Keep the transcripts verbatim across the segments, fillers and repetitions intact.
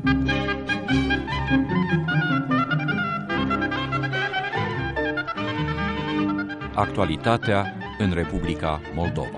Actualitatea în Republica Moldova.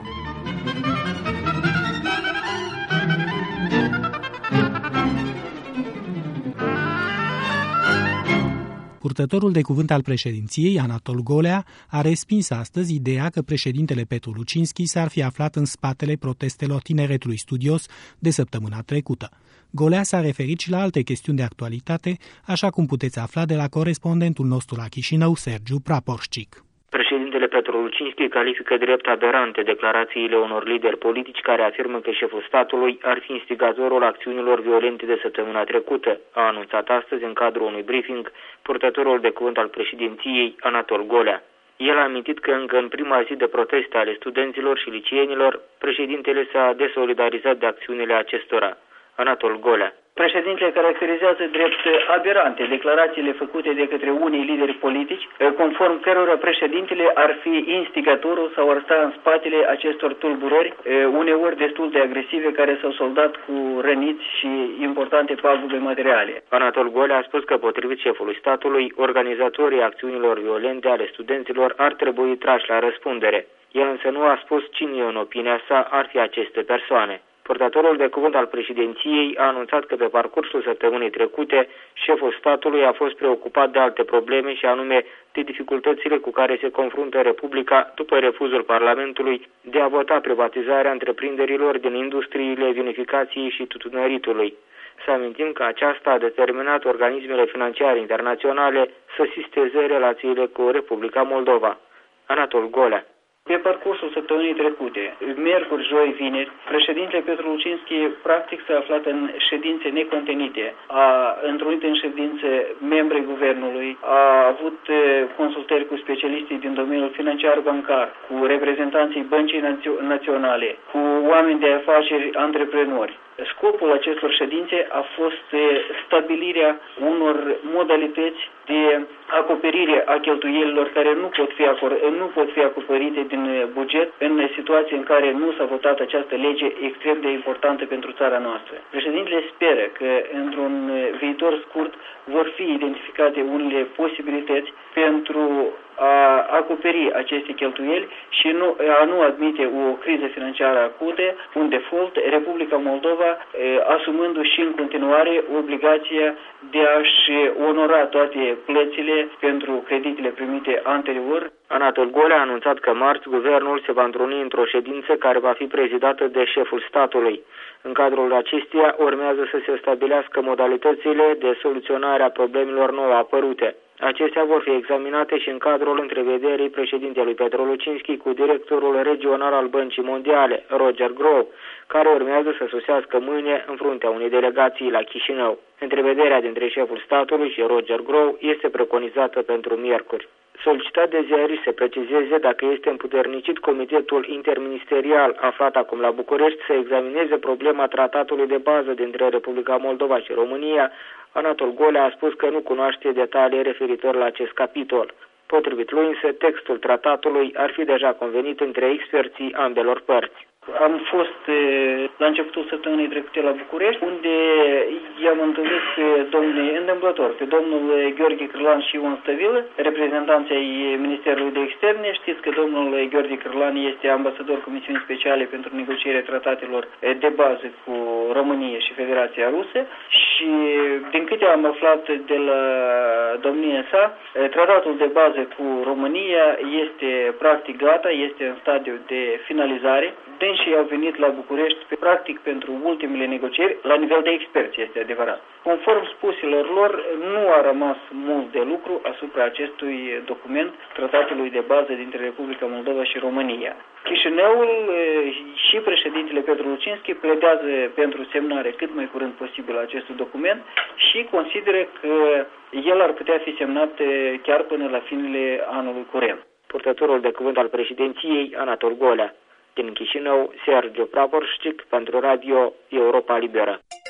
Purtătorul de cuvânt al președinției, Anatol Golea, a respins astăzi ideea că președintele Petru Lucinski s-ar fi aflat în spatele protestelor tineretului studios de săptămâna trecută. Golea s-a referit și la alte chestiuni de actualitate, așa cum puteți afla de la corespondentul nostru la Chișinău, Sergiu Praporșcic. Președintele Petru Lucinski califică drept aberante declarațiile unor lideri politici care afirmă că șeful statului ar fi instigatorul acțiunilor violente de săptămâna trecută, a anunțat astăzi în cadrul unui briefing purtătorul de cuvânt al președinției, Anatol Golea. El a amintit că încă în prima zi de proteste ale studenților și liceenilor, președintele s-a desolidarizat de acțiunile acestora. Anatol Golea. Președintele caracterizează drept aberante declarațiile făcute de către unii lideri politici, conform cărora președintele ar fi instigatorul sau ar sta în spatele acestor tulburări, uneori destul de agresive, care s-au soldat cu răniți și importante pagube materiale. Anatol Golea a spus că, potrivit șefului statului, organizatorii acțiunilor violente ale studenților ar trebui trași la răspundere. El însă nu a spus cine, în opinia sa, ar fi aceste persoane. Purtătorul de cuvânt al președinției a anunțat că pe parcursul săptămânii trecute, șeful statului a fost preocupat de alte probleme și anume de dificultățile cu care se confruntă Republica după refuzul Parlamentului de a vota privatizarea întreprinderilor din industriile vinificației și tutunăritului. Să amintim că aceasta a determinat organismele financiare internaționale să sisteze relațiile cu Republica Moldova. Anatol Golea. Pe parcursul săptămânii trecute, miercuri, joi, vineri, președintele Petru Lucinski practic s-a aflat în ședințe necontenite. A întrunit în ședințe membrii guvernului, a avut consultări cu specialiștii din domeniul financiar-bancar, cu reprezentanții Băncii Naționale, cu oameni de afaceri, antreprenori. Scopul acestor ședințe a fost stabilirea unor modalități de acoperire a cheltuielilor care nu pot fi, nu pot fi acoperite din buget în situații în care nu s-a votat această lege extrem de importantă pentru țara noastră. Președintele speră că într-un viitor scurt vor fi identificate unele posibilități pentru a acoperi aceste cheltuieli și nu, a nu admite o criză financiară acută, un default, Republica Moldova asumându-și și în continuare obligația de a-și onora toate plățile pentru creditele primite anterior. Anatol Golea a anunțat că marți guvernul se va întruni într-o ședință care va fi prezidată de șeful statului. În cadrul acesteia urmează să se stabilească modalitățile de soluționare a problemelor nou apărute. Acestea vor fi examinate și în cadrul întrevederii președintelui Petru Lucinski cu directorul regional al Băncii Mondiale, Roger Grow, care urmează să sosească mâine în fruntea unei delegații la Chișinău. Întrevederea dintre șeful statului și Roger Grow este preconizată pentru miercuri. Solicitat de ziariști să precizeze dacă este împuternicit Comitetul Interministerial aflat acum la București să examineze problema tratatului de bază dintre Republica Moldova și România, Anatol Golea a spus că nu cunoaște detalii referitor la acest capitol. Potrivit lui însă, textul tratatului ar fi deja convenit între experții ambelor părți. Am fost la începutul săptămânii trecute la București, unde i-am întâlnit pe domnul întâmplător, pe domnul Gheorghe Cârlan și Ion Stăvilă, reprezentanții ai Ministerului de Externe. Știți că domnul Gheorghe Cârlan este ambasador Comisiunii Speciale pentru negocierea tratatelor de bază cu România și Federația Rusă și din câte am aflat de la domnia sa, tratatul de bază cu România este practic gata, este în stadiu de finalizare. Dânsii au venit la București, practic, pentru ultimele negocieri, la nivel de experți, este adevărat. Conform spuselor lor, nu a rămas mult de lucru asupra acestui document, tratatului de bază dintre Republica Moldova și România. Chișinăul și președintele Petru Lucinski pledează pentru semnare cât mai curând posibil acestui document și consideră că el ar putea fi semnat chiar până la finele anului curent. Purtătorul de cuvânt al președinției, Anatol Golea. Din Chișinău, Sergiu Praporșcic pentru Radio Europa Liberă.